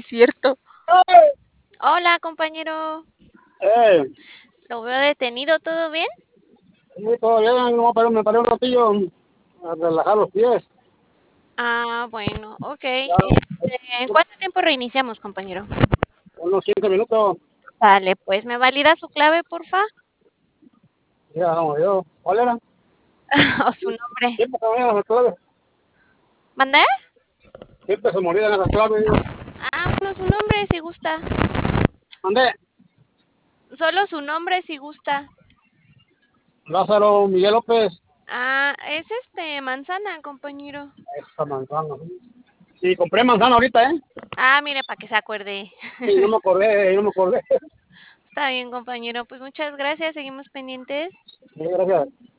cierto. ¡Eh! Hola, compañero. Eh, Lo veo detenido, ¿todo bien? sí, todavía no, pero me paré un ratillo a relajar los pies. Ah, bueno, ok. Ya, ¿En cuánto tiempo reiniciamos, compañero? unos 15 minutos. Vale, pues, ¿me valida su clave, porfa? Ya, vamos, yo. ¿Cuál era? O su nombre. Siempre se me olvidan las claves. ¿Mandé? Siempre se me olvidan las claves. Ah, bueno, su nombre, si gusta. Mandé. Solo su nombre, si gusta. Lázaro Miguel López. Ah, es manzana, compañero. Esa manzana. Sí, compré manzana ahorita, ¿eh? Ah, mire, para que se acuerde. Sí, no me acordé, no me acordé. Está bien, compañero. Pues muchas gracias, seguimos pendientes. Sí, gracias.